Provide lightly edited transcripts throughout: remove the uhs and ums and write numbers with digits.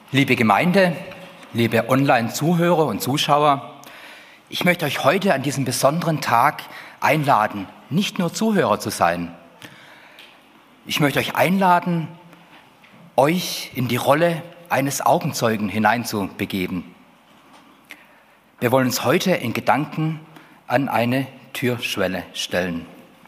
Liebe Gemeinde, liebe Online-Zuhörer und Zuschauer, ich möchte euch heute an diesem besonderen Tag einladen, nicht nur Zuhörer zu sein. Ich möchte euch einladen, euch in die Rolle eines Augenzeugen hineinzubegeben. Wir wollen uns heute in Gedanken an eine Türschwelle stellen.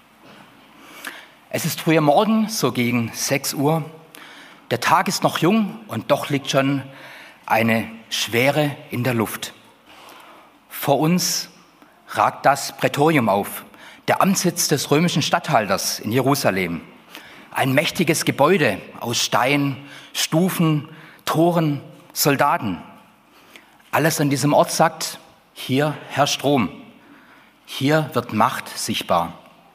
Es ist früher Morgen, so gegen 6 Uhr. Der Tag ist noch jung und doch liegt schon eine Schwere in der Luft. Vor uns ragt das Prätorium auf, der Amtssitz des römischen Statthalters in Jerusalem. Ein mächtiges Gebäude aus Stein, Stufen, Toren, Soldaten. Alles an diesem Ort sagt, hier herrscht Rom, hier wird Macht sichtbar.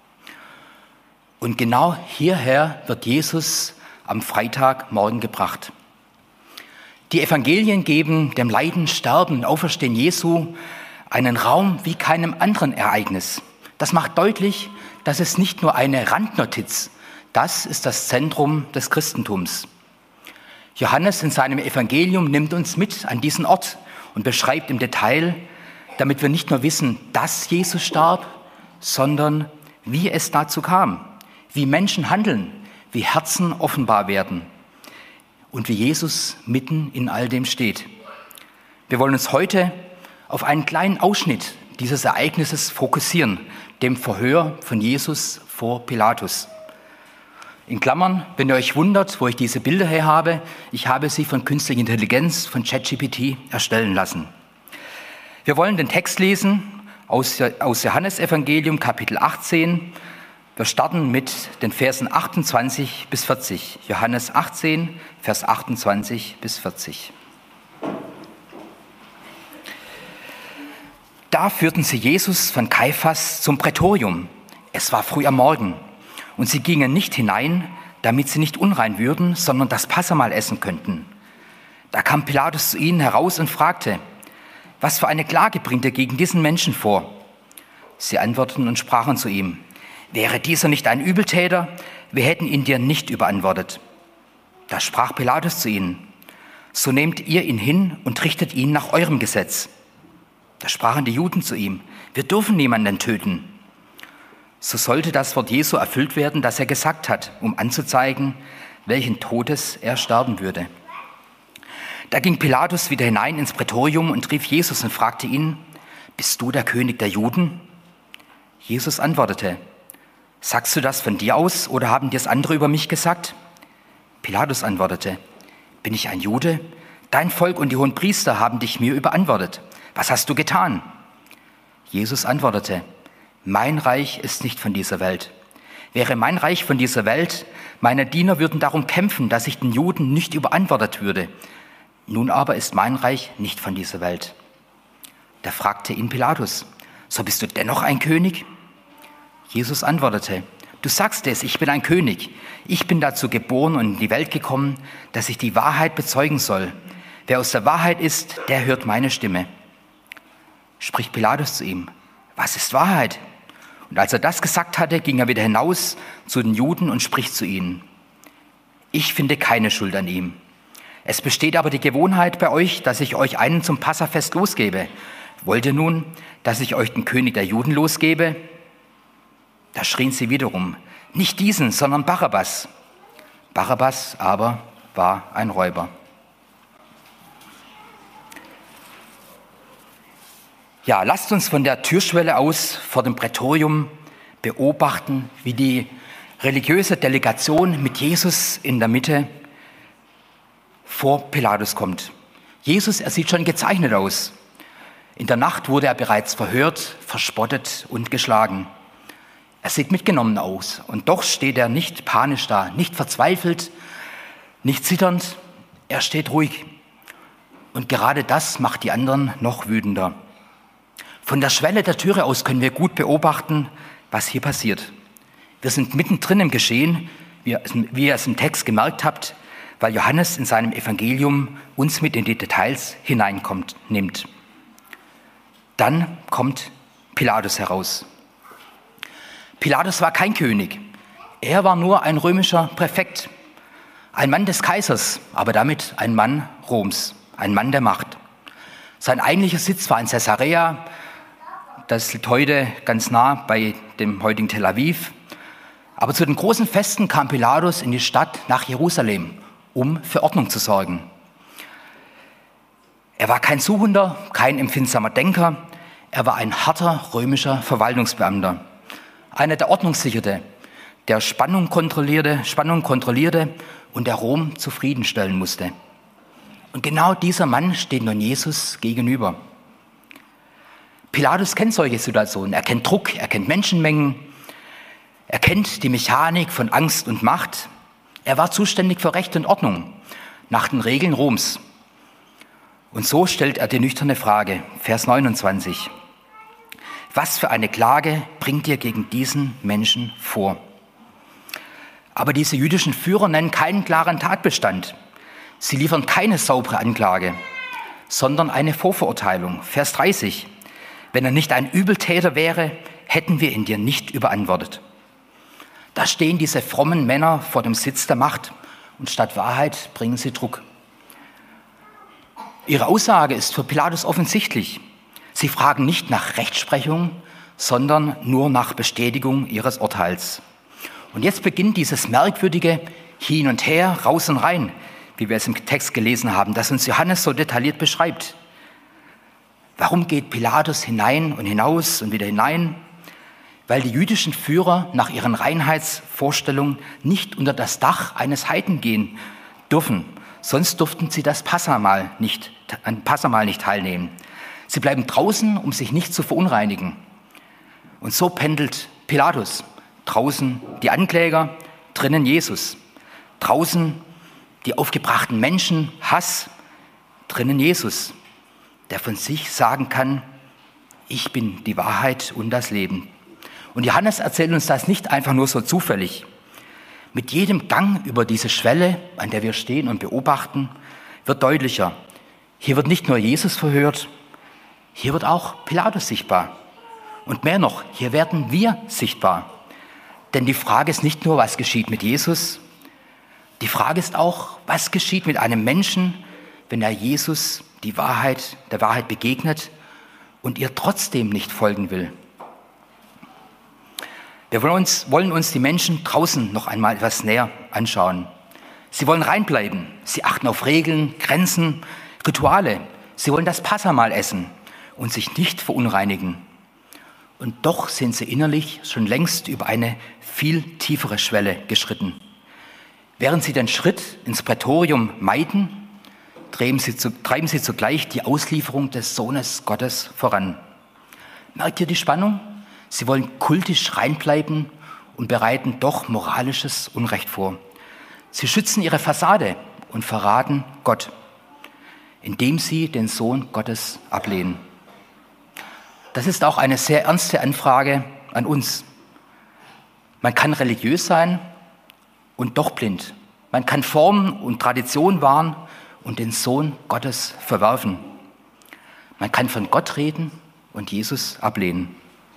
Und genau hierher wird Jesus am Freitagmorgen gebracht. Die Evangelien geben dem Leiden, Sterben, Auferstehen Jesu einen Raum wie keinem anderen Ereignis. Das macht deutlich, dass es nicht nur eine Randnotiz, das ist das Zentrum des Christentums. Johannes in seinem Evangelium nimmt uns mit an diesen Ort und beschreibt im Detail, damit wir nicht nur wissen, dass Jesus starb, sondern wie es dazu kam, wie Menschen handeln, wie Herzen offenbar werden und wie Jesus mitten in all dem steht. Wir wollen uns heute auf einen kleinen Ausschnitt dieses Ereignisses fokussieren, dem Verhör von Jesus vor Pilatus. In Klammern, wenn ihr euch wundert, wo ich diese Bilder her habe, ich habe sie von künstlicher Intelligenz, von ChatGPT erstellen lassen. Wir wollen den Text lesen aus Johannesevangelium, Kapitel 18. Wir starten mit den Versen 28 bis 40. Johannes 18, Vers 28 bis 40. Da führten sie Jesus von Kaiphas zum Prätorium. Es war früh am Morgen. Und sie gingen nicht hinein, damit sie nicht unrein würden, sondern das Passahmahl essen könnten. Da kam Pilatus zu ihnen heraus und fragte, was für eine Klage bringt er gegen diesen Menschen vor? Sie antworteten und sprachen zu ihm, wäre dieser nicht ein Übeltäter, wir hätten ihn dir nicht überantwortet. Da sprach Pilatus zu ihnen, so nehmt ihr ihn hin und richtet ihn nach eurem Gesetz. Da sprachen die Juden zu ihm, wir dürfen niemanden töten. So sollte das Wort Jesu erfüllt werden, das er gesagt hat, um anzuzeigen, welchen Todes er sterben würde. Da ging Pilatus wieder hinein ins Prätorium und rief Jesus und fragte ihn, bist du der König der Juden? Jesus antwortete, sagst du das von dir aus oder haben dir das andere über mich gesagt? Pilatus antwortete, bin ich ein Jude? Dein Volk und die Hohenpriester haben dich mir überantwortet. Was hast du getan? Jesus antwortete, mein Reich ist nicht von dieser Welt. Wäre mein Reich von dieser Welt, meine Diener würden darum kämpfen, dass ich den Juden nicht überantwortet würde. Nun aber ist mein Reich nicht von dieser Welt. Da fragte ihn Pilatus, so bist du dennoch ein König? Jesus antwortete, du sagst es, ich bin ein König. Ich bin dazu geboren und in die Welt gekommen, dass ich die Wahrheit bezeugen soll. Wer aus der Wahrheit ist, der hört meine Stimme. Spricht Pilatus zu ihm, was ist Wahrheit? Und als er das gesagt hatte, ging er wieder hinaus zu den Juden und spricht zu ihnen. Ich finde keine Schuld an ihm. Es besteht aber die Gewohnheit bei euch, dass ich euch einen zum Passafest losgebe. Wollt ihr nun, dass ich euch den König der Juden losgebe? Da schrien sie wiederum, nicht diesen, sondern Barabbas. Barabbas aber war ein Räuber. Ja, lasst uns von der Türschwelle aus vor dem Prätorium beobachten, wie die religiöse Delegation mit Jesus in der Mitte vor Pilatus kommt. Jesus, er sieht schon gezeichnet aus. In der Nacht wurde er bereits verhört, verspottet und geschlagen. Er sieht mitgenommen aus und doch steht er nicht panisch da, nicht verzweifelt, nicht zitternd, er steht ruhig. Und gerade das macht die anderen noch wütender. Von der Schwelle der Türe aus können wir gut beobachten, was hier passiert. Wir sind mittendrin im Geschehen, wie ihr es im Text gemerkt habt, weil Johannes in seinem Evangelium uns mit in die Details nimmt. Dann kommt Pilatus heraus. Pilatus war kein König, er war nur ein römischer Präfekt. Ein Mann des Kaisers, aber damit ein Mann Roms, ein Mann der Macht. Sein eigentlicher Sitz war in Caesarea, das liegt heute ganz nah bei dem heutigen Tel Aviv. Aber zu den großen Festen kam Pilatus in die Stadt nach Jerusalem, um für Ordnung zu sorgen. Er war kein Suchender, kein empfindsamer Denker, er war ein harter römischer Verwaltungsbeamter, einer, der Ordnung sicherte, der Spannung kontrollierte und der Rom zufriedenstellen musste. Und genau dieser Mann steht nun Jesus gegenüber. Pilatus kennt solche Situationen. Er kennt Druck, er kennt Menschenmengen, er kennt die Mechanik von Angst und Macht. Er war zuständig für Recht und Ordnung nach den Regeln Roms. Und so stellt er die nüchterne Frage, Vers 29. Was für eine Klage bringt ihr gegen diesen Menschen vor? Aber diese jüdischen Führer nennen keinen klaren Tatbestand. Sie liefern keine saubere Anklage, sondern eine Vorverurteilung. Vers 30. Wenn er nicht ein Übeltäter wäre, hätten wir ihn dir nicht überantwortet. Da stehen diese frommen Männer vor dem Sitz der Macht und statt Wahrheit bringen sie Druck. Ihre Aussage ist für Pilatus offensichtlich. Sie fragen nicht nach Rechtsprechung, sondern nur nach Bestätigung ihres Urteils. Und jetzt beginnt dieses merkwürdige Hin und Her, raus und rein, wie wir es im Text gelesen haben, das uns Johannes so detailliert beschreibt. Warum geht Pilatus hinein und hinaus und wieder hinein? Weil die jüdischen Führer nach ihren Reinheitsvorstellungen nicht unter das Dach eines Heiden gehen dürfen. Sonst durften sie das Passamal nicht teilnehmen. Sie bleiben draußen, um sich nicht zu verunreinigen. Und so pendelt Pilatus. Draußen die Ankläger, drinnen Jesus. Draußen die aufgebrachten Menschen, Hass, drinnen Jesus, der von sich sagen kann, ich bin die Wahrheit und das Leben. Und Johannes erzählt uns das nicht einfach nur so zufällig. Mit jedem Gang über diese Schwelle, an der wir stehen und beobachten, wird deutlicher. Hier wird nicht nur Jesus verhört, hier wird auch Pilatus sichtbar. Und mehr noch, hier werden wir sichtbar. Denn die Frage ist nicht nur, was geschieht mit Jesus, die Frage ist auch, was geschieht mit einem Menschen, wenn er Jesus der Wahrheit begegnet und ihr trotzdem nicht folgen will. Wir wollen uns die Menschen draußen noch einmal etwas näher anschauen. Sie wollen reinbleiben, sie achten auf Regeln, Grenzen, Rituale. Sie wollen das Passamal essen und sich nicht verunreinigen. Und doch sind sie innerlich schon längst über eine viel tiefere Schwelle geschritten. Während sie den Schritt ins Prätorium meiden, treiben sie zugleich die Auslieferung des Sohnes Gottes voran. Merkt ihr die Spannung? Sie wollen kultisch reinbleiben und bereiten doch moralisches Unrecht vor. Sie schützen ihre Fassade und verraten Gott, indem sie den Sohn Gottes ablehnen. Das ist auch eine sehr ernste Anfrage an uns. Man kann religiös sein und doch blind. Man kann Formen und Tradition wahren und den Sohn Gottes verwerfen. Man kann von Gott reden und Jesus ablehnen.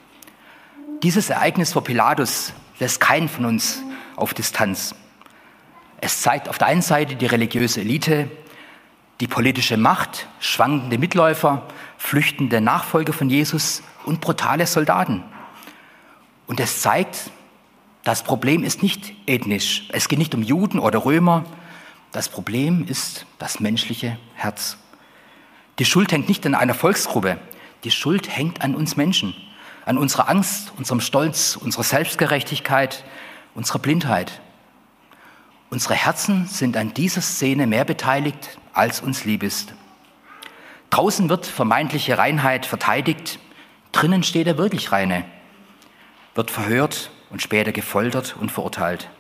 Dieses Ereignis vor Pilatus lässt keinen von uns auf Distanz. Es zeigt auf der einen Seite die religiöse Elite, die politische Macht, schwankende Mitläufer, flüchtende Nachfolger von Jesus und brutale Soldaten. Und es zeigt, das Problem ist nicht ethnisch. Es geht nicht um Juden oder Römer. Das Problem ist das menschliche Herz. Die Schuld hängt nicht an einer Volksgruppe. Die Schuld hängt an uns Menschen, an unserer Angst, unserem Stolz, unserer Selbstgerechtigkeit, unserer Blindheit. Unsere Herzen sind an dieser Szene mehr beteiligt, als uns lieb ist. Draußen wird vermeintliche Reinheit verteidigt, drinnen steht der wirklich Reine, wird verhört und später gefoltert und verurteilt.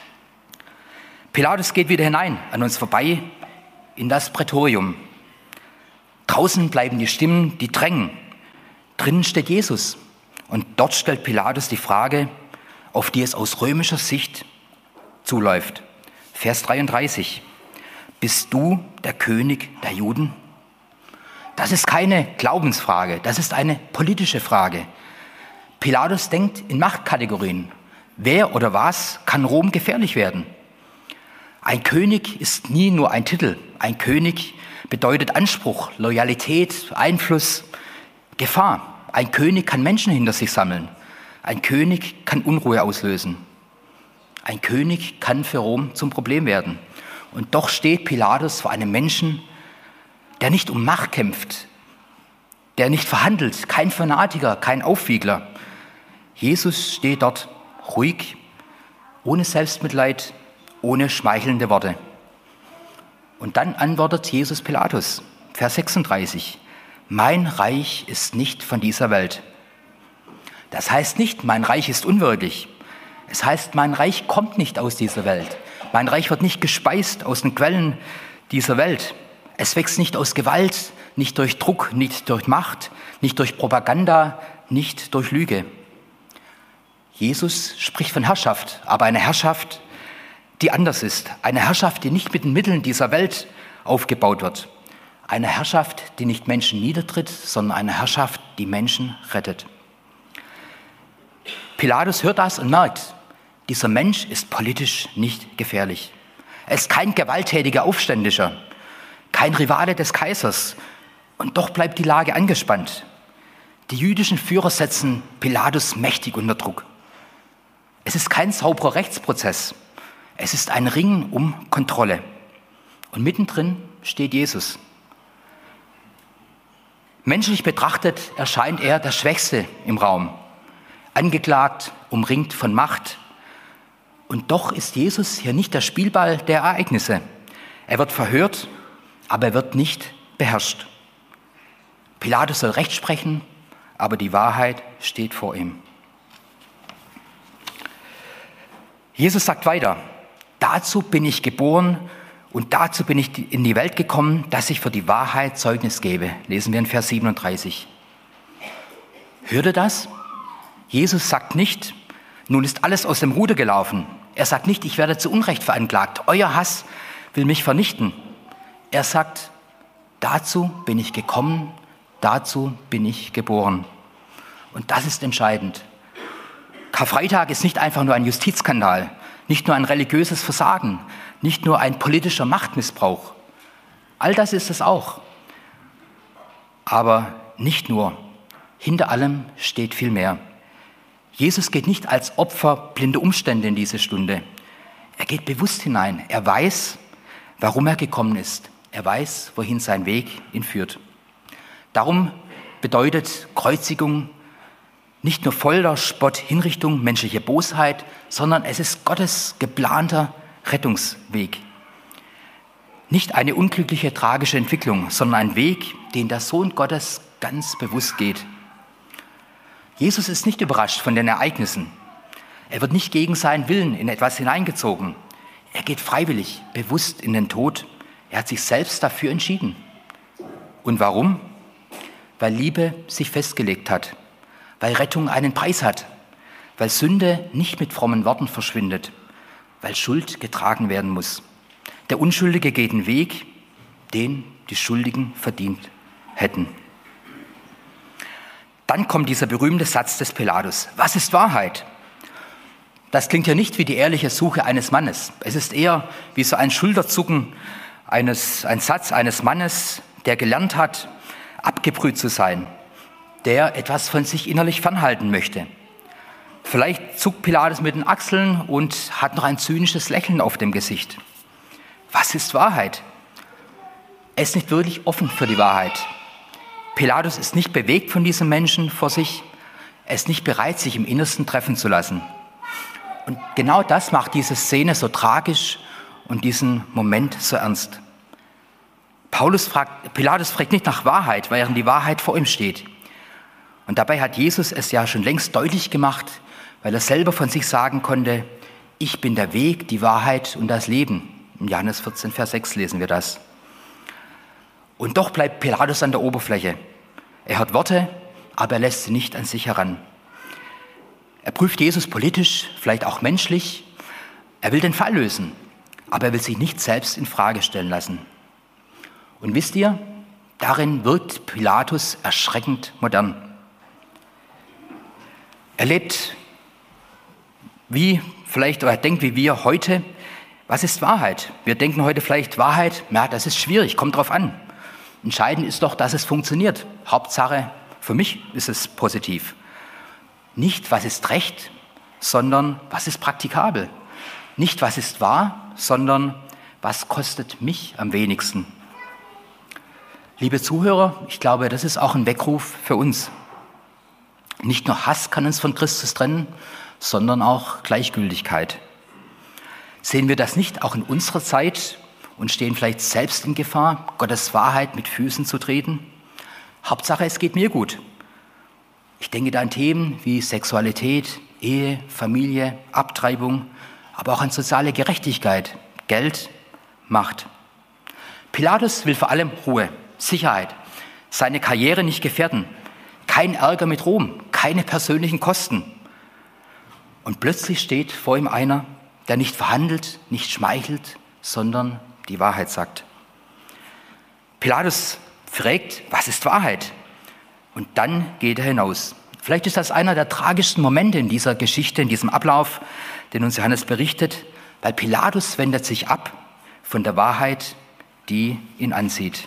Pilatus geht wieder hinein, an uns vorbei, in das Prätorium. Draußen bleiben die Stimmen, die drängen. Drinnen steht Jesus. Und dort stellt Pilatus die Frage, auf die es aus römischer Sicht zuläuft. Vers 33. Bist du der König der Juden? Das ist keine Glaubensfrage, das ist eine politische Frage. Pilatus denkt in Machtkategorien. Wer oder was kann Rom gefährlich werden? Ein König ist nie nur ein Titel. Ein König bedeutet Anspruch, Loyalität, Einfluss, Gefahr. Ein König kann Menschen hinter sich sammeln. Ein König kann Unruhe auslösen. Ein König kann für Rom zum Problem werden. Und doch steht Pilatus vor einem Menschen, der nicht um Macht kämpft, der nicht verhandelt, kein Fanatiker, kein Aufwiegler. Jesus steht dort ruhig, ohne Selbstmitleid, ohne schmeichelnde Worte. Und dann antwortet Jesus Pilatus, Vers 36, mein Reich ist nicht von dieser Welt. Das heißt nicht, mein Reich ist unwirklich. Es heißt, mein Reich kommt nicht aus dieser Welt. Mein Reich wird nicht gespeist aus den Quellen dieser Welt. Es wächst nicht aus Gewalt, nicht durch Druck, nicht durch Macht, nicht durch Propaganda, nicht durch Lüge. Jesus spricht von Herrschaft, aber eine Herrschaft, die anders ist. Eine Herrschaft, die nicht mit den Mitteln dieser Welt aufgebaut wird. Eine Herrschaft, die nicht Menschen niedertritt, sondern eine Herrschaft, die Menschen rettet. Pilatus hört das und merkt, dieser Mensch ist politisch nicht gefährlich. Er ist kein gewalttätiger Aufständischer, kein Rivale des Kaisers. Und doch bleibt die Lage angespannt. Die jüdischen Führer setzen Pilatus mächtig unter Druck. Es ist kein sauberer Rechtsprozess. Es ist ein Ringen um Kontrolle. Und mittendrin steht Jesus. Menschlich betrachtet erscheint er der Schwächste im Raum. Angeklagt, umringt von Macht. Und doch ist Jesus hier nicht der Spielball der Ereignisse. Er wird verhört, aber er wird nicht beherrscht. Pilatus soll Recht sprechen, aber die Wahrheit steht vor ihm. Jesus sagt weiter, dazu bin ich geboren und dazu bin ich in die Welt gekommen, dass ich für die Wahrheit Zeugnis gebe. Lesen wir in Vers 37. Hört ihr das? Jesus sagt nicht, nun ist alles aus dem Ruder gelaufen. Er sagt nicht, ich werde zu Unrecht veranklagt. Euer Hass will mich vernichten. Er sagt, dazu bin ich gekommen, dazu bin ich geboren. Und das ist entscheidend. Karfreitag ist nicht einfach nur ein Justizskandal, nicht nur ein religiöses Versagen, nicht nur ein politischer Machtmissbrauch. All das ist es auch. Aber nicht nur. Hinter allem steht viel mehr. Jesus geht nicht als Opfer blinde Umstände in diese Stunde. Er geht bewusst hinein. Er weiß, warum er gekommen ist. Er weiß, wohin sein Weg ihn führt. Darum bedeutet Kreuzigung nicht nur Folter, Spott, Hinrichtung, menschliche Bosheit, sondern es ist Gottes geplanter Rettungsweg. Nicht eine unglückliche, tragische Entwicklung, sondern ein Weg, den der Sohn Gottes ganz bewusst geht. Jesus ist nicht überrascht von den Ereignissen. Er wird nicht gegen seinen Willen in etwas hineingezogen. Er geht freiwillig, bewusst in den Tod. Er hat sich selbst dafür entschieden. Und warum? Weil Liebe sich festgelegt hat. Weil Rettung einen Preis hat. Weil Sünde nicht mit frommen Worten verschwindet. Weil Schuld getragen werden muss. Der Unschuldige geht den Weg, den die Schuldigen verdient hätten. Dann kommt dieser berühmte Satz des Pilatus. Was ist Wahrheit? Das klingt ja nicht wie die ehrliche Suche eines Mannes. Es ist eher wie so ein Schulterzucken, ein Satz eines Mannes, der gelernt hat, abgebrüht zu sein, der etwas von sich innerlich fernhalten möchte. Vielleicht zuckt Pilatus mit den Achseln und hat noch ein zynisches Lächeln auf dem Gesicht. Was ist Wahrheit? Er ist nicht wirklich offen für die Wahrheit. Pilatus ist nicht bewegt von diesem Menschen vor sich. Er ist nicht bereit, sich im Innersten treffen zu lassen. Und genau das macht diese Szene so tragisch und diesen Moment so ernst. Pilatus fragt nicht nach Wahrheit, während die Wahrheit vor ihm steht. Und dabei hat Jesus es ja schon längst deutlich gemacht, weil er selber von sich sagen konnte, ich bin der Weg, die Wahrheit und das Leben. In Johannes 14, Vers 6 lesen wir das. Und doch bleibt Pilatus an der Oberfläche. Er hört Worte, aber er lässt sie nicht an sich heran. Er prüft Jesus politisch, vielleicht auch menschlich. Er will den Fall lösen, aber er will sich nicht selbst in Frage stellen lassen. Und wisst ihr, darin wirkt Pilatus erschreckend modern. Er lebt er denkt wie wir heute, Was ist Wahrheit? Wir denken heute vielleicht, Wahrheit, ja, das ist schwierig, kommt drauf an. Entscheidend ist doch, dass es funktioniert. Hauptsache, für mich ist es positiv. Nicht, was ist Recht, sondern was ist praktikabel. Nicht, was ist wahr, sondern was kostet mich am wenigsten. Liebe Zuhörer, ich glaube, das ist auch ein Weckruf für uns. Nicht nur Hass kann uns von Christus trennen, sondern auch Gleichgültigkeit. Sehen wir das nicht auch in unserer Zeit und stehen vielleicht selbst in Gefahr, Gottes Wahrheit mit Füßen zu treten? Hauptsache, es geht mir gut. Ich denke da an Themen wie Sexualität, Ehe, Familie, Abtreibung, aber auch an soziale Gerechtigkeit, Geld, Macht. Pilatus will vor allem Ruhe, Sicherheit, seine Karriere nicht gefährden, kein Ärger mit Rom, keine persönlichen Kosten. Und plötzlich steht vor ihm einer, der nicht verhandelt, nicht schmeichelt, sondern die Wahrheit sagt. Pilatus fragt, was ist Wahrheit? Und dann geht er hinaus. Vielleicht ist das einer der tragischsten Momente in dieser Geschichte, in diesem Ablauf, den uns Johannes berichtet, weil Pilatus wendet sich ab von der Wahrheit, die ihn ansieht.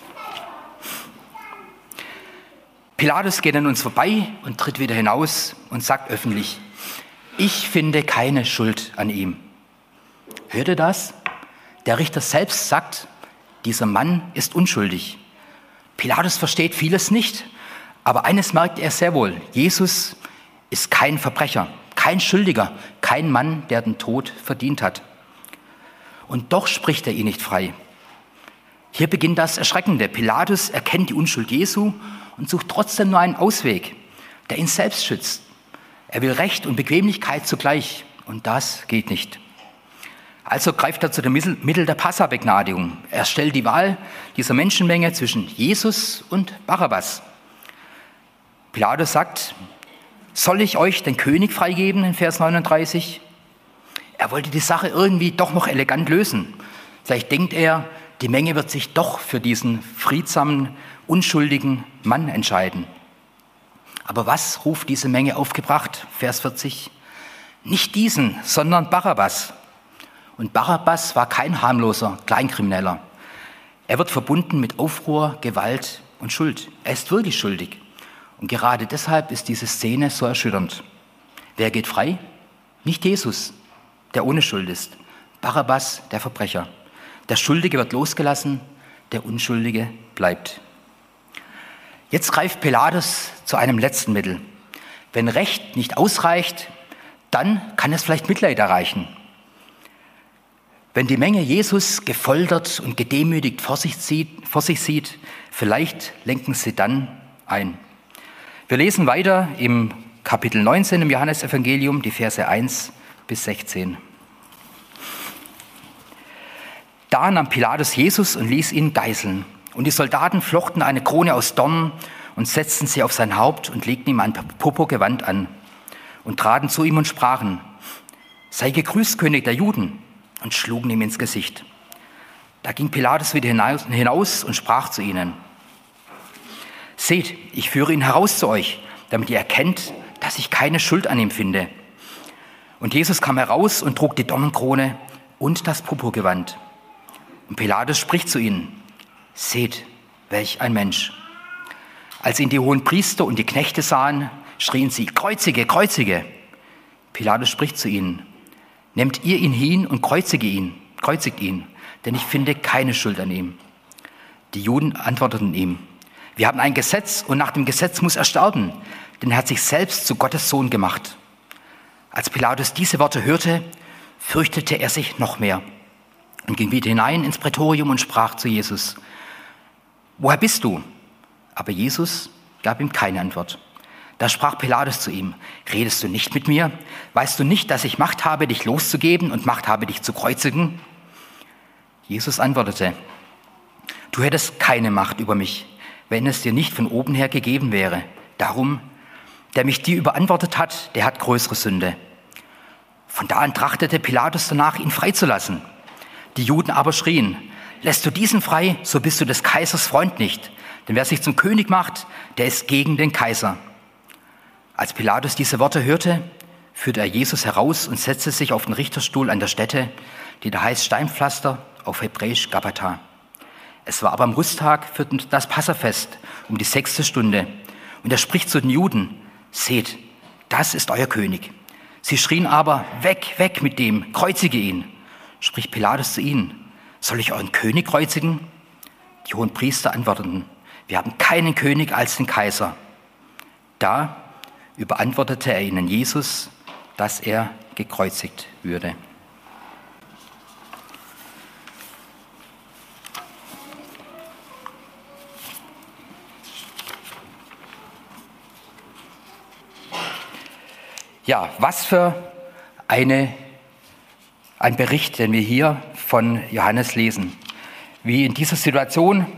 Pilatus geht an uns vorbei und tritt wieder hinaus und sagt öffentlich, ich finde keine Schuld an ihm. Hört ihr das? Der Richter selbst sagt, dieser Mann ist unschuldig. Pilatus versteht vieles nicht, aber eines merkt er sehr wohl. Jesus ist kein Verbrecher, kein Schuldiger, kein Mann, der den Tod verdient hat. Und doch spricht er ihn nicht frei. Hier beginnt das Erschreckende. Pilatus erkennt die Unschuld Jesu und sucht trotzdem nur einen Ausweg, der ihn selbst schützt. Er will Recht und Bequemlichkeit zugleich und das geht nicht. Also greift er zu dem Mittel der Passabegnadigung. Er stellt die Wahl dieser Menschenmenge zwischen Jesus und Barabbas. Pilatus sagt, soll ich euch den König freigeben, in Vers 39? Er wollte die Sache irgendwie doch noch elegant lösen. Vielleicht denkt er, die Menge wird sich doch für diesen friedsamen, unschuldigen Mann entscheiden. Aber was ruft diese Menge aufgebracht? Vers 40. Nicht diesen, sondern Barabbas. Und Barabbas war kein harmloser Kleinkrimineller. Er wird verbunden mit Aufruhr, Gewalt und Schuld. Er ist wirklich schuldig. Und gerade deshalb ist diese Szene so erschütternd. Wer geht frei? Nicht Jesus, der ohne Schuld ist. Barabbas, der Verbrecher. Der Schuldige wird losgelassen, der Unschuldige bleibt. Jetzt greift Pilatus zu einem letzten Mittel. Wenn Recht nicht ausreicht, dann kann es vielleicht Mitleid erreichen. Wenn die Menge Jesus gefoltert und gedemütigt vor sich sieht, vielleicht lenken sie dann ein. Wir lesen weiter im Kapitel 19 im Johannesevangelium, die Verse 1 bis 16. Da nahm Pilatus Jesus und ließ ihn geißeln. Und die Soldaten flochten eine Krone aus Dornen und setzten sie auf sein Haupt und legten ihm ein Purpurgewand an und traten zu ihm und sprachen, sei gegrüßt, König der Juden, und schlugen ihm ins Gesicht. Da ging Pilatus wieder hinaus und sprach zu ihnen, seht, ich führe ihn heraus zu euch, damit ihr erkennt, dass ich keine Schuld an ihm finde. Und Jesus kam heraus und trug die Dornenkrone und das Purpurgewand. Und Pilatus spricht zu ihnen, seht, welch ein Mensch. Als ihn die Hohenpriester und die Knechte sahen, schrien sie, kreuzige, kreuzige. Pilatus spricht zu ihnen, nehmt ihr ihn hin und kreuzigt ihn, denn ich finde keine Schuld an ihm. Die Juden antworteten ihm, wir haben ein Gesetz und nach dem Gesetz muss er sterben, denn er hat sich selbst zu Gottes Sohn gemacht. Als Pilatus diese Worte hörte, fürchtete er sich noch mehr und ging wieder hinein ins Prätorium und sprach zu Jesus, woher bist du? Aber Jesus gab ihm keine Antwort. Da sprach Pilatus zu ihm, redest du nicht mit mir? Weißt du nicht, dass ich Macht habe, dich loszugeben und Macht habe, dich zu kreuzigen? Jesus antwortete, du hättest keine Macht über mich, wenn es dir nicht von oben her gegeben wäre. Darum, der mich dir überantwortet hat, der hat größere Sünde. Von da an trachtete Pilatus danach, ihn freizulassen. Die Juden aber schrien, lässt du diesen frei, so bist du des Kaisers Freund nicht. Denn wer sich zum König macht, der ist gegen den Kaiser. Als Pilatus diese Worte hörte, führte er Jesus heraus und setzte sich auf den Richterstuhl an der Stätte, die da heißt Steinpflaster, auf Hebräisch Gabbatha. Es war aber am Rusttag für das Passafest um die 6. Stunde. Und er spricht zu den Juden: Seht, das ist euer König. Sie schrien aber: Weg, weg mit dem, kreuzige ihn. Spricht Pilatus zu ihnen: Soll ich euren König kreuzigen? Die Hohenpriester antworteten: Wir haben keinen König als den Kaiser. Da überantwortete er ihnen Jesus, dass er gekreuzigt würde. Ja, was für ein Bericht, den wir hier von Johannes lesen. Wie in dieser Situation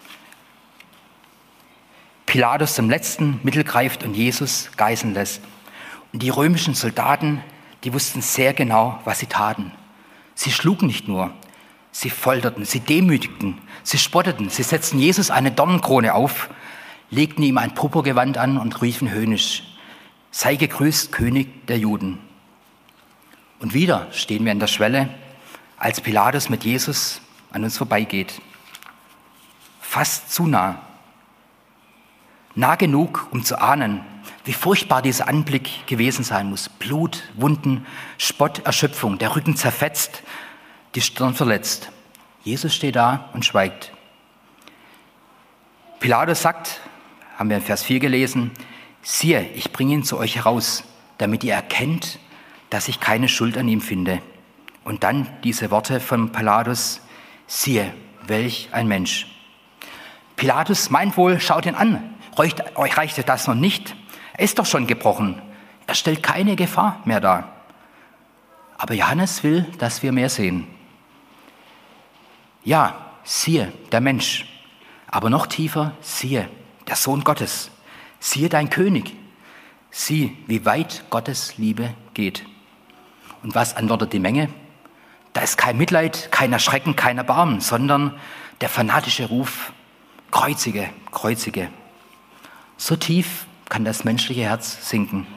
Pilatus zum letzten Mittel greift und Jesus geißeln lässt. Und die römischen Soldaten, die wussten sehr genau, was sie taten. Sie schlugen nicht nur, sie folterten, sie demütigten, sie spotteten, sie setzten Jesus eine Dornenkrone auf, legten ihm ein Purpurgewand an und riefen höhnisch: Sei gegrüßt, König der Juden. Und wieder stehen wir an der Schwelle, als Pilatus mit Jesus an uns vorbeigeht. Fast zu nah. Nah genug, um zu ahnen, wie furchtbar dieser Anblick gewesen sein muss. Blut, Wunden, Spott, Erschöpfung, der Rücken zerfetzt, die Stirn verletzt. Jesus steht da und schweigt. Pilatus sagt, haben wir in Vers 4 gelesen: Siehe, ich bringe ihn zu euch heraus, damit ihr erkennt, dass ich keine Schuld an ihm finde. Und dann diese Worte von Pilatus: Siehe, welch ein Mensch. Pilatus meint wohl, schaut ihn an. Euch reichte das noch nicht. Er ist doch schon gebrochen. Er stellt keine Gefahr mehr dar. Aber Johannes will, dass wir mehr sehen. Ja, siehe, der Mensch. Aber noch tiefer, siehe, der Sohn Gottes. Siehe, dein König. Sieh, wie weit Gottes Liebe geht. Und was antwortet die Menge? Da ist kein Mitleid, kein Erschrecken, kein Erbarmen, sondern der fanatische Ruf: Kreuzige, kreuzige. So tief kann das menschliche Herz sinken.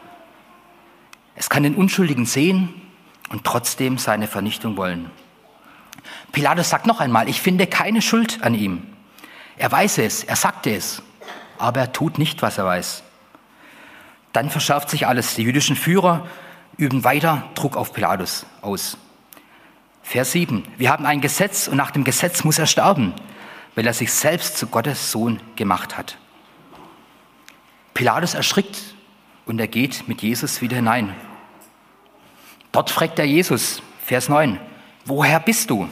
Es kann den Unschuldigen sehen und trotzdem seine Vernichtung wollen. Pilatus sagt noch einmal: Ich finde keine Schuld an ihm. Er weiß es, er sagte es, aber er tut nicht, was er weiß. Dann verschärft sich alles. Die jüdischen Führer üben weiter Druck auf Pilatus aus. Vers 7. Wir haben ein Gesetz und nach dem Gesetz muss er sterben, weil er sich selbst zu Gottes Sohn gemacht hat. Pilatus erschrickt und er geht mit Jesus wieder hinein. Dort fragt er Jesus, Vers 9, woher bist du?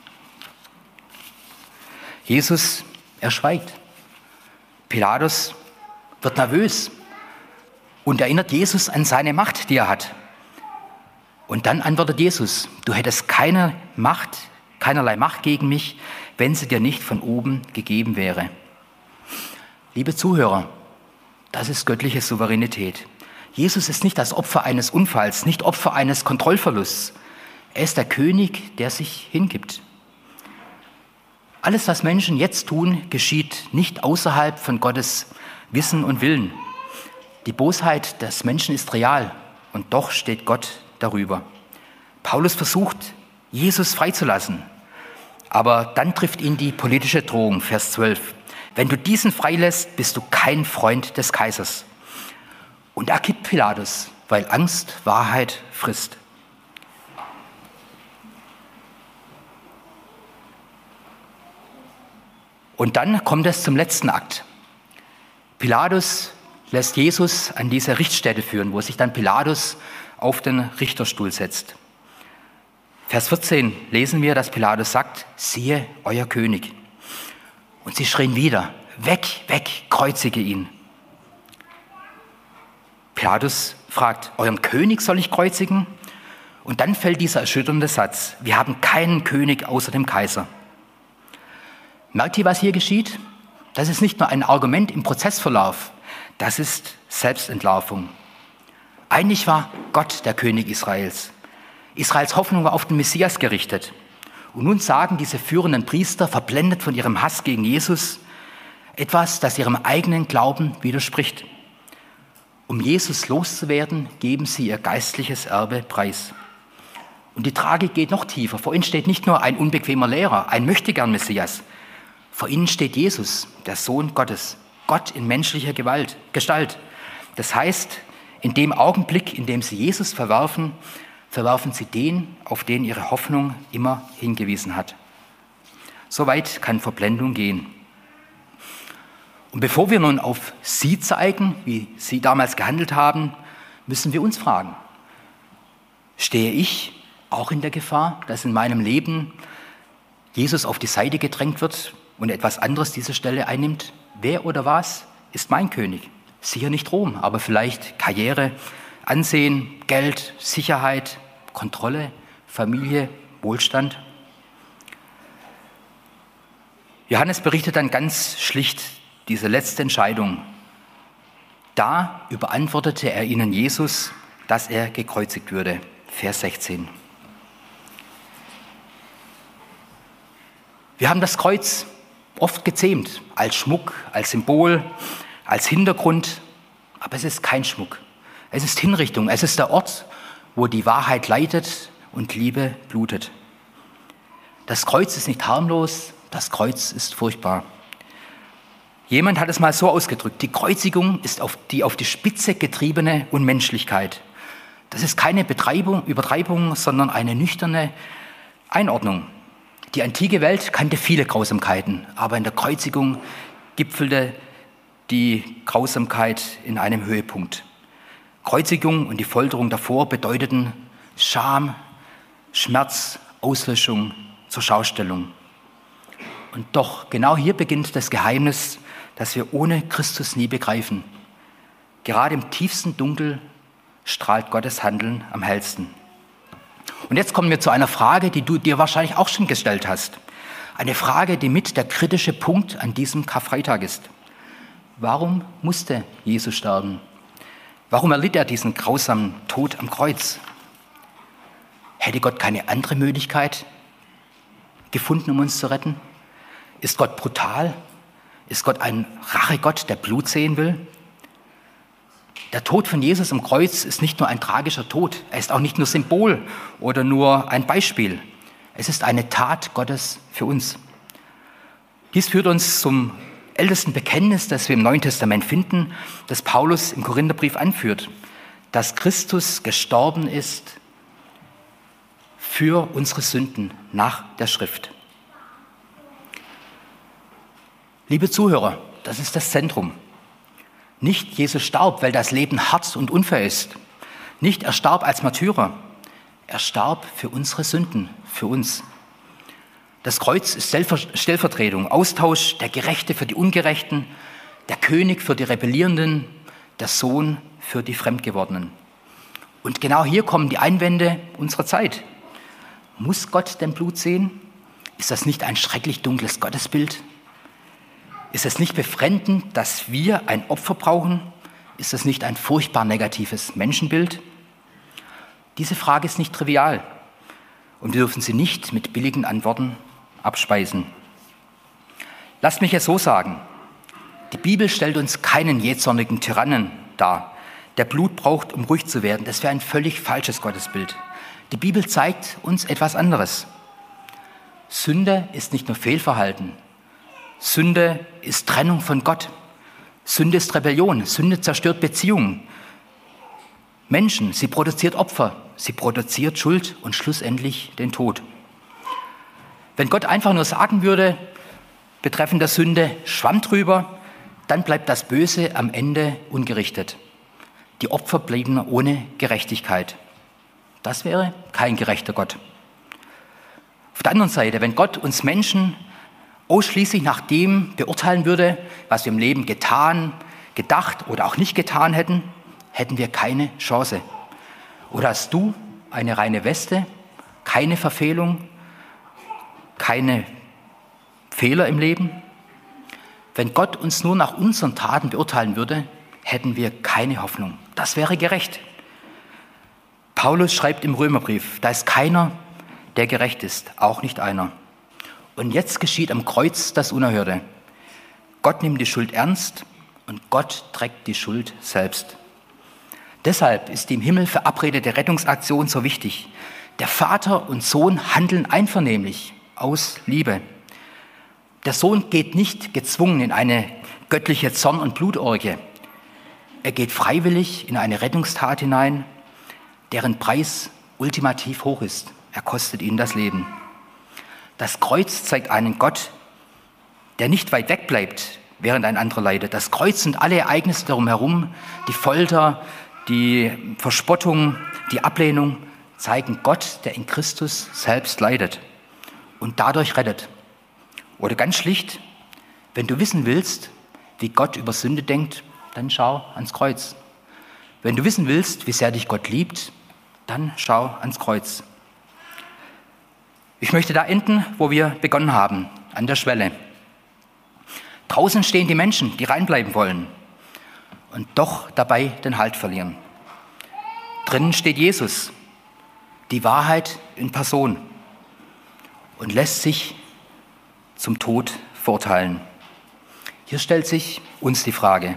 Jesus, er schweigt. Pilatus wird nervös und erinnert Jesus an seine Macht, die er hat. Und dann antwortet Jesus: Du hättest keinerlei Macht gegen mich, wenn sie dir nicht von oben gegeben wäre. Liebe Zuhörer, das ist göttliche Souveränität. Jesus ist nicht das Opfer eines Unfalls, nicht Opfer eines Kontrollverlusts. Er ist der König, der sich hingibt. Alles, was Menschen jetzt tun, geschieht nicht außerhalb von Gottes Wissen und Willen. Die Bosheit des Menschen ist real und doch steht Gott darüber. Paulus versucht, Jesus freizulassen, aber dann trifft ihn die politische Drohung, Vers 12. Wenn du diesen freilässt, bist du kein Freund des Kaisers. Und da kippt Pilatus, weil Angst Wahrheit frisst. Und dann kommt es zum letzten Akt. Pilatus lässt Jesus an diese Richtstätte führen, wo sich dann Pilatus auf den Richterstuhl setzt. Vers 14 lesen wir, dass Pilatus sagt: Siehe, euer König. Und sie schrien wieder: Weg, weg, kreuzige ihn. Pilatus fragt: Euren König soll ich kreuzigen? Und dann fällt dieser erschütternde Satz: Wir haben keinen König außer dem Kaiser. Merkt ihr, was hier geschieht? Das ist nicht nur ein Argument im Prozessverlauf, das ist Selbstentlarvung. Eigentlich war Gott der König Israels. Israels Hoffnung war auf den Messias gerichtet. Und nun sagen diese führenden Priester, verblendet von ihrem Hass gegen Jesus, etwas, das ihrem eigenen Glauben widerspricht. Um Jesus loszuwerden, geben sie ihr geistliches Erbe preis. Und die Tragik geht noch tiefer. Vor ihnen steht nicht nur ein unbequemer Lehrer, ein Möchtegern-Messias. Vor ihnen steht Jesus, der Sohn Gottes, Gott in menschlicher Gestalt. Das heißt, in dem Augenblick, in dem sie Jesus verwerfen, verwerfen sie den, auf den ihre Hoffnung immer hingewiesen hat. So weit kann Verblendung gehen. Und bevor wir nun auf sie zeigen, wie sie damals gehandelt haben, müssen wir uns fragen, stehe ich auch in der Gefahr, dass in meinem Leben Jesus auf die Seite gedrängt wird und etwas anderes diese Stelle einnimmt? Wer oder was ist mein König? Sicher nicht Rom, aber vielleicht Karriere, Ansehen, Geld, Sicherheit, Kontrolle, Familie, Wohlstand. Johannes berichtet dann ganz schlicht diese letzte Entscheidung. Da überantwortete er ihnen Jesus, dass er gekreuzigt würde. Vers 16. Wir haben das Kreuz oft gezähmt, als Schmuck, als Symbol, als Hintergrund, aber es ist kein Schmuck. Es ist Hinrichtung, es ist der Ort, wo die Wahrheit leitet und Liebe blutet. Das Kreuz ist nicht harmlos, das Kreuz ist furchtbar. Jemand hat es mal so ausgedrückt, die Kreuzigung ist die auf die Spitze getriebene Unmenschlichkeit. Das ist keine Übertreibung, sondern eine nüchterne Einordnung. Die antike Welt kannte viele Grausamkeiten, aber in der Kreuzigung gipfelte die Grausamkeit in einem Höhepunkt. Kreuzigung und die Folterung davor bedeuteten Scham, Schmerz, Auslöschung, zur Schaustellung. Und doch, genau hier beginnt das Geheimnis, das wir ohne Christus nie begreifen. Gerade im tiefsten Dunkel strahlt Gottes Handeln am hellsten. Und jetzt kommen wir zu einer Frage, die du dir wahrscheinlich auch schon gestellt hast. Eine Frage, die mit der kritische Punkt an diesem Karfreitag ist. Warum musste Jesus sterben? Warum erlitt er diesen grausamen Tod am Kreuz? Hätte Gott keine andere Möglichkeit gefunden, um uns zu retten? Ist Gott brutal? Ist Gott ein Rachegott, der Blut sehen will? Der Tod von Jesus am Kreuz ist nicht nur ein tragischer Tod, er ist auch nicht nur Symbol oder nur ein Beispiel. Es ist eine Tat Gottes für uns. Dies führt uns zum ältesten Bekenntnis, das wir im Neuen Testament finden, das Paulus im Korintherbrief anführt, dass Christus gestorben ist für unsere Sünden nach der Schrift. Liebe Zuhörer, das ist das Zentrum. Nicht Jesus starb, weil das Leben hart und unfair ist. Nicht er starb als Märtyrer. Er starb für unsere Sünden, für uns. Das Kreuz ist Stellvertretung, Austausch, der Gerechte für die Ungerechten, der König für die Rebellierenden, der Sohn für die Fremdgewordenen. Und genau hier kommen die Einwände unserer Zeit. Muss Gott denn Blut sehen? Ist das nicht ein schrecklich dunkles Gottesbild? Ist es nicht befremdend, dass wir ein Opfer brauchen? Ist es nicht ein furchtbar negatives Menschenbild? Diese Frage ist nicht trivial und wir dürfen sie nicht mit billigen Antworten abspeisen. Lasst mich es so sagen. Die Bibel stellt uns keinen jähzornigen Tyrannen dar, der Blut braucht, um ruhig zu werden. Das wäre ein völlig falsches Gottesbild. Die Bibel zeigt uns etwas anderes. Sünde ist nicht nur Fehlverhalten. Sünde ist Trennung von Gott. Sünde ist Rebellion. Sünde zerstört Beziehungen. Menschen, sie produziert Opfer. Sie produziert Schuld und schlussendlich den Tod. Wenn Gott einfach nur sagen würde, betreffend der Sünde, Schwamm drüber, dann bleibt das Böse am Ende ungerichtet. Die Opfer blieben ohne Gerechtigkeit. Das wäre kein gerechter Gott. Auf der anderen Seite, wenn Gott uns Menschen ausschließlich nach dem beurteilen würde, was wir im Leben getan, gedacht oder auch nicht getan hätten, hätten wir keine Chance. Oder hast du eine reine Weste, keine Verfehlung, keine Fehler im Leben? Wenn Gott uns nur nach unseren Taten beurteilen würde, hätten wir keine Hoffnung. Das wäre gerecht. Paulus schreibt im Römerbrief, da ist keiner, der gerecht ist, auch nicht einer. Und jetzt geschieht am Kreuz das Unerhörte. Gott nimmt die Schuld ernst und Gott trägt die Schuld selbst. Deshalb ist die im Himmel verabredete Rettungsaktion so wichtig. Der Vater und Sohn handeln einvernehmlich aus Liebe. Der Sohn geht nicht gezwungen in eine göttliche Zorn- und Blutorgie. Er geht freiwillig in eine Rettungstat hinein, deren Preis ultimativ hoch ist. Er kostet ihnen das Leben. Das Kreuz zeigt einen Gott, der nicht weit weg bleibt, während ein anderer leidet. Das Kreuz und alle Ereignisse darum herum, die Folter, die Verspottung, die Ablehnung, zeigen Gott, der in Christus selbst leidet und dadurch rettet. Oder ganz schlicht, wenn du wissen willst, wie Gott über Sünde denkt, dann schau ans Kreuz. Wenn du wissen willst, wie sehr dich Gott liebt, dann schau ans Kreuz. Ich möchte da enden, wo wir begonnen haben, an der Schwelle. Draußen stehen die Menschen, die reinbleiben wollen und doch dabei den Halt verlieren. Drinnen steht Jesus, die Wahrheit in Person, und lässt sich zum Tod verurteilen. Hier stellt sich uns die Frage: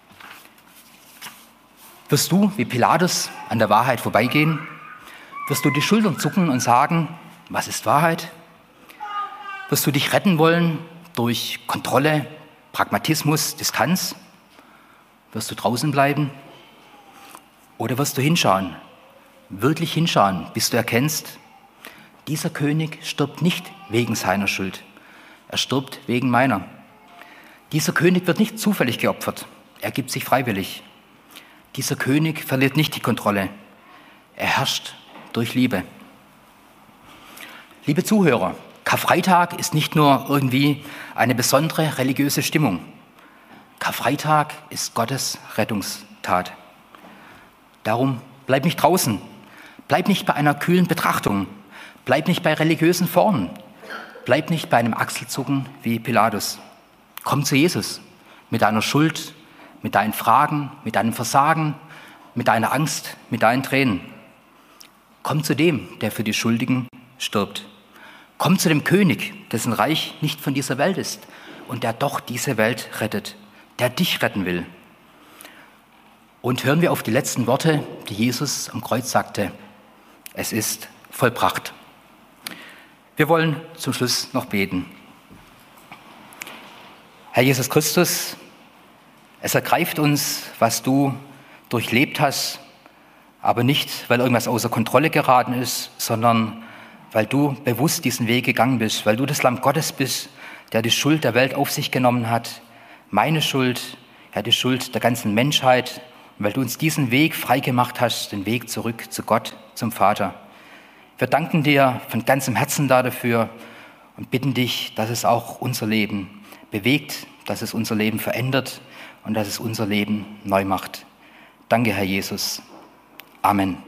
Wirst du wie Pilatus an der Wahrheit vorbeigehen? Wirst du die Schultern zucken und sagen, was ist Wahrheit? Wirst du dich retten wollen durch Kontrolle, Pragmatismus, Distanz? Wirst du draußen bleiben? Oder wirst du hinschauen, wirklich hinschauen, bis du erkennst, dieser König stirbt nicht wegen seiner Schuld, er stirbt wegen meiner. Dieser König wird nicht zufällig geopfert, er gibt sich freiwillig. Dieser König verliert nicht die Kontrolle, er herrscht durch Liebe. Liebe Zuhörer, Karfreitag ist nicht nur irgendwie eine besondere religiöse Stimmung. Karfreitag ist Gottes Rettungstat. Darum bleib nicht draußen, bleib nicht bei einer kühlen Betrachtung, bleib nicht bei religiösen Formen, bleib nicht bei einem Achselzucken wie Pilatus. Komm zu Jesus mit deiner Schuld, mit deinen Fragen, mit deinem Versagen, mit deiner Angst, mit deinen Tränen. Komm zu dem, der für die Schuldigen stirbt. Komm zu dem König, dessen Reich nicht von dieser Welt ist und der doch diese Welt rettet, der dich retten will. Und hören wir auf die letzten Worte, die Jesus am Kreuz sagte: Es ist vollbracht. Wir wollen zum Schluss noch beten. Herr Jesus Christus, es ergreift uns, was du durchlebt hast, aber nicht, weil irgendwas außer Kontrolle geraten ist, sondern weil du bewusst diesen Weg gegangen bist, weil du das Lamm Gottes bist, der die Schuld der Welt auf sich genommen hat, meine Schuld, ja, die Schuld der ganzen Menschheit, und weil du uns diesen Weg freigemacht hast, den Weg zurück zu Gott, zum Vater. Wir danken dir von ganzem Herzen dafür und bitten dich, dass es auch unser Leben bewegt, dass es unser Leben verändert und dass es unser Leben neu macht. Danke, Herr Jesus. Amen.